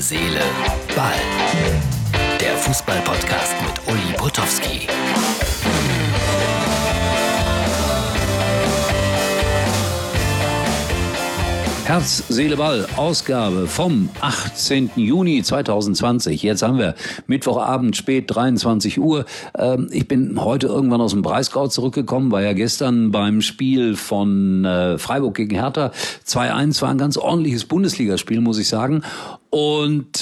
Seele, Ball. Der Fußball-Podcast mit Uli Potowski. Herz, Seele, Ball, Ausgabe vom 18. Juni 2020. Jetzt haben wir Mittwochabend, spät 23 Uhr. Ich bin heute irgendwann aus dem Breisgau zurückgekommen, war ja gestern beim Spiel von Freiburg gegen Hertha. 2-1 war ein ganz ordentliches Bundesligaspiel, muss ich sagen. Und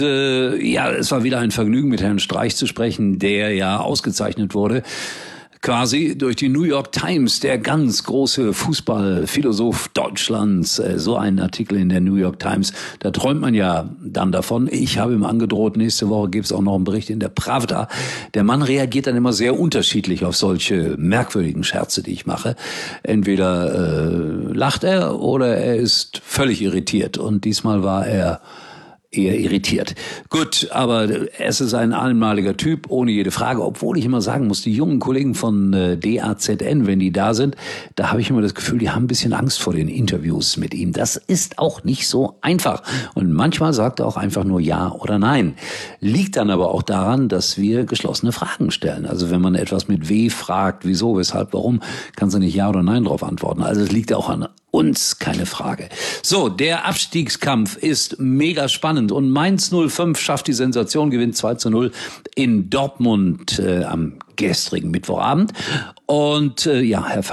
es war wieder ein Vergnügen, mit Herrn Streich zu sprechen, der ja ausgezeichnet wurde. Quasi durch die New York Times, der ganz große Fußballphilosoph Deutschlands, so ein Artikel in der New York Times, da träumt man ja dann davon. Ich habe ihm angedroht, nächste Woche gibt es auch noch einen Bericht in der Pravda. Der Mann reagiert dann immer sehr unterschiedlich auf solche merkwürdigen Scherze, die ich mache. Entweder lacht er oder er ist völlig irritiert, und diesmal war er eher irritiert. Gut, aber es ist ein einmaliger Typ, ohne jede Frage, obwohl ich immer sagen muss, die jungen Kollegen von DAZN, wenn die da sind, da habe ich immer das Gefühl, die haben ein bisschen Angst vor den Interviews mit ihm. Das ist auch nicht so einfach. Und manchmal sagt er auch einfach nur Ja oder Nein. Liegt dann aber auch daran, dass wir geschlossene Fragen stellen. Also wenn man etwas mit W fragt, wieso, weshalb, warum, kannst du nicht Ja oder Nein drauf antworten. Also es liegt auch an uns, keine Frage. So, der Abstiegskampf ist mega spannend, und Mainz 05 schafft die Sensation, gewinnt 2-0 in Dortmund am gestrigen Mittwochabend. Und Herr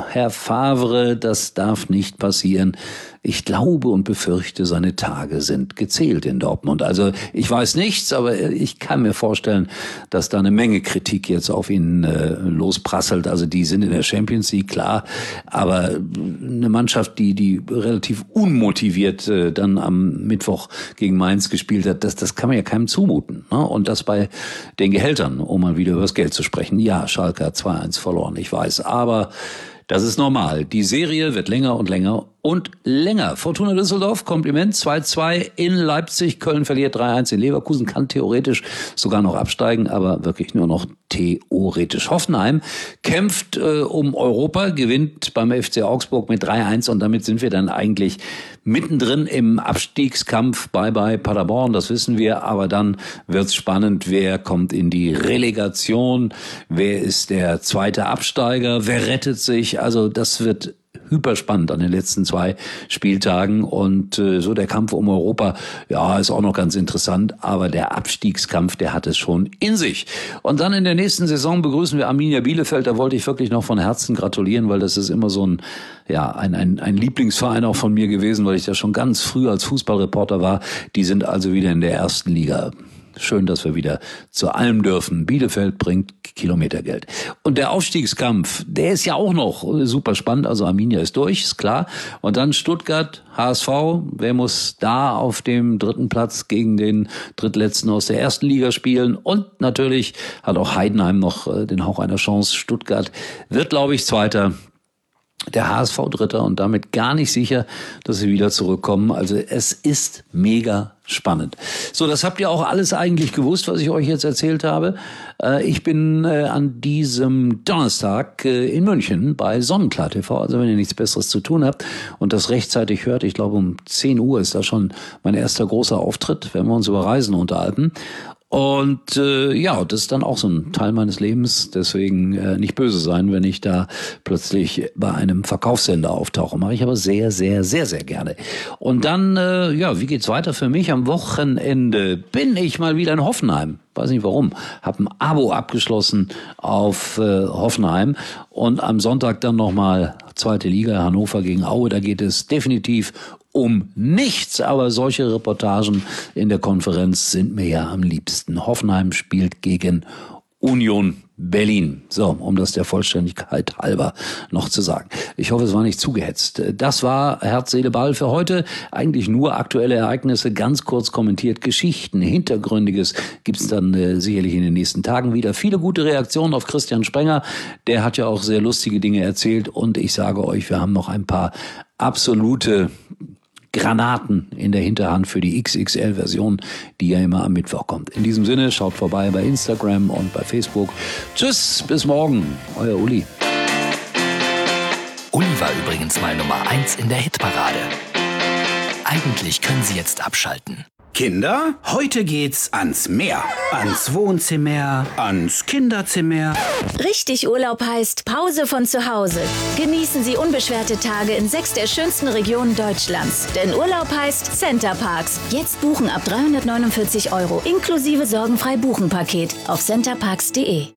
Favre, das darf nicht passieren. Ich glaube und befürchte, seine Tage sind gezählt in Dortmund. Also ich weiß nichts, aber ich kann mir vorstellen, dass da eine Menge Kritik jetzt auf ihn losprasselt. Also die sind in der Champions League, klar, aber eine Mannschaft, die relativ unmotiviert dann am Mittwoch gegen Mainz gespielt hat, das kann man ja keinem zumuten. Ne? Und das bei den Gehältern, um mal wieder über das Geld zu sprechen. Ja, Schalke hat 2-1 verloren, ich weiß, aber das ist normal. Die Serie wird länger und länger und länger. Fortuna Düsseldorf, Kompliment, 2-2 in Leipzig. Köln verliert 3-1 in Leverkusen, kann theoretisch sogar noch absteigen, aber wirklich nur noch theoretisch. Hoffenheim kämpft um Europa, gewinnt beim FC Augsburg mit 3-1, und damit sind wir dann eigentlich mittendrin im Abstiegskampf. Bye Paderborn, das wissen wir, aber dann wird's spannend. Wer kommt in die Relegation? Wer ist der zweite Absteiger? Wer rettet sich? Also das wird hyperspannend an den letzten 2 Spieltagen, und so der Kampf um Europa, ja, ist auch noch ganz interessant, aber der Abstiegskampf, der hat es schon in sich. Und dann in der nächsten Saison begrüßen wir Arminia Bielefeld. Da wollte ich wirklich noch von Herzen gratulieren, weil das ist immer so ein Lieblingsverein auch von mir gewesen, weil ich da schon ganz früh als Fußballreporter war. Die sind also wieder in der ersten Liga. Schön, dass wir wieder zu allem dürfen. Bielefeld bringt Kilometergeld. Und der Aufstiegskampf, der ist ja auch noch super spannend. Also Arminia ist durch, ist klar. Und dann Stuttgart, HSV. Wer muss da auf dem 3. Platz gegen den drittletzten aus der ersten Liga spielen? Und natürlich hat auch Heidenheim noch den Hauch einer Chance. Stuttgart wird, glaube ich, Zweiter. Der HSV Dritter, und damit gar nicht sicher, dass sie wieder zurückkommen. Also es ist mega spannend. So, das habt ihr auch alles eigentlich gewusst, was ich euch jetzt erzählt habe. Ich bin an diesem Donnerstag in München bei Sonnenklar TV. Also wenn ihr nichts Besseres zu tun habt und das rechtzeitig hört, ich glaube um 10 Uhr ist da schon mein erster großer Auftritt, wenn wir uns über Reisen unterhalten. Und das ist dann auch so ein Teil meines Lebens. Deswegen nicht böse sein, wenn ich da plötzlich bei einem Verkaufssender auftauche. Mache ich aber sehr, sehr, sehr, sehr gerne. Und dann, wie geht's weiter für mich? Am Wochenende bin ich mal wieder in Hoffenheim. Weiß nicht warum. Hab ein Abo abgeschlossen auf Hoffenheim. Und am Sonntag dann nochmal 2. Liga, Hannover gegen Aue. Da geht es definitiv um nichts, aber solche Reportagen in der Konferenz sind mir ja am liebsten. Hoffenheim spielt gegen Union Berlin. So, um das der Vollständigkeit halber noch zu sagen. Ich hoffe, es war nicht zugehetzt. Das war Herz, Seele, Ball für heute. Eigentlich nur aktuelle Ereignisse, ganz kurz kommentiert. Geschichten, Hintergründiges gibt's dann sicherlich in den nächsten Tagen wieder. Viele gute Reaktionen auf Christian Sprenger. Der hat ja auch sehr lustige Dinge erzählt, und ich sage euch, wir haben noch ein paar absolute Granaten in der Hinterhand für die XXL-Version, die ja immer am Mittwoch kommt. In diesem Sinne, schaut vorbei bei Instagram und bei Facebook. Tschüss, bis morgen, euer Uli. Uli war übrigens mal Nummer 1 in der Hitparade. Eigentlich können Sie jetzt abschalten. Kinder, heute geht's ans Meer, ans Wohnzimmer, ans Kinderzimmer. Richtig Urlaub heißt Pause von zu Hause. Genießen Sie unbeschwerte Tage in 6 der schönsten Regionen Deutschlands. Denn Urlaub heißt Center Parcs. Jetzt buchen ab 349 € inklusive sorgenfrei Buchen-Paket auf centerparks.de.